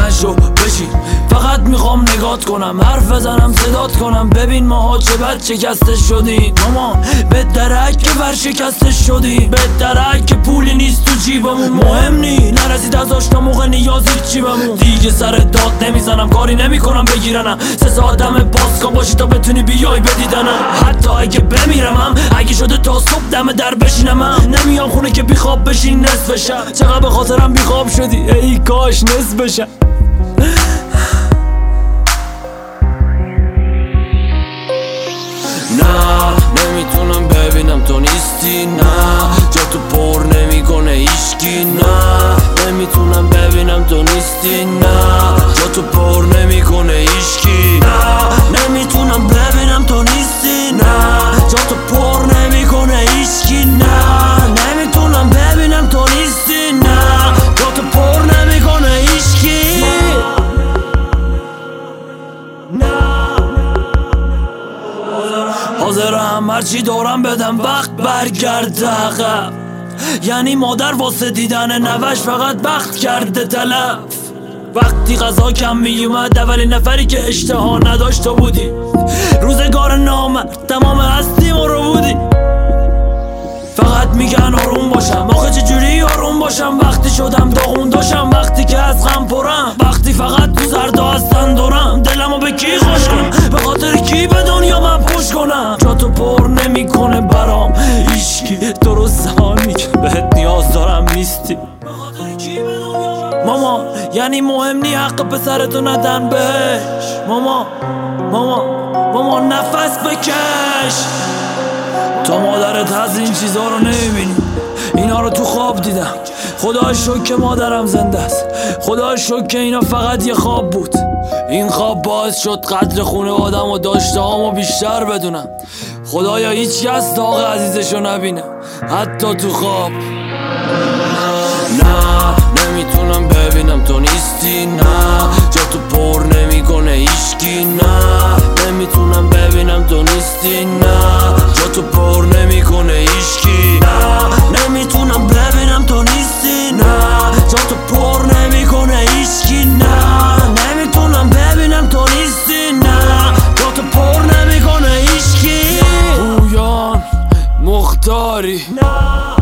نشو بشین، فقط میخوام نگات کنم، حرف بزنم صدات کنم. ببین ماها چه بد شکسته شدیم مامان، به درک که ورشکسته شدیم، به درک که پولی نیست تو جیبمون. مهم نی نرسید از آشنا موقع نیازی چی بمون. دیگه سر داد نمیزنم، کاری نمیکنم بگیرنم. 3 ساعت دم بازکن باشی تا بتونی بیای بدیدنم. حتی اگه بمیرمم، اگه شده تا صبح دم در بشینمم. نمیام خونه که بیخواب بشین نصف شب. چقدر به خاطرم بیخواب شدی ای کاش نصف بشم. نه نمیتونم ببینم تو نیستی، نه جا تو پر نمیکنه هیچکی. نه نمیتونم ببینم تو نیستی، نه جا تو پر نمیکنه هیچکی. نه نمیتونم ببینم تو نیستی، نه جا تو پر نمیکنه هیچکی. نه نمیتونم ببینم تو نیستی، نه جا تو پر نمیکنه هیچکی. حاضرم هرچی دارم بدم وقت برگرده عقب. یعنی مادر واسه دیدن نوش فقط وقت کرده تلف. وقتی غذا کم میومد اولین نفری که اشتها نداشت تو بودی. روزگار نامرد تمام هستی ما رو بودی. فقط میگن آروم باشم، آخه چجوری آروم باشم وقتی شدم داغون داشتم، وقتی که از غم پرم، وقتی فقط تو زردا هستن دورم. دلمو به کی خوش کنم، به خاطر کی به دنیا من پوش کنم. جا تو پر نمیکنه برام هیچکی، درست زمانی که بهت نیاز دارم نیستی. ماما یعنی مهم نی حق پسرتو ندن بهش. ماما نفس بکش. تو مادرت هست این چیزا رو نمیبینی، اینا رو تو خواب دیدم. خدا شکر که مادرم زنده است، خدا شکر که اینا فقط یه خواب بود. این خواب باعث شد قدر خونه آدم و داشته هامو بیشتر بدونم. خدایا هیچ کس داغ عزیزشو نبینه حتی تو خواب. نه نمیتونم ببینم تو نیستی، نه جا تو پر نمیکنه هیچکی. نه نمیتونم ببینم تو نیستی، نه جا تو پر نمیکنه هیچکی. نه نمیتونم ببینم تو نیستی، نه جا تو پر نمیکنه هیچکی. نه نمیتونم ببینم تو نیستی، نه جا تو پر نمیکنه هیچکی. پویان مختاری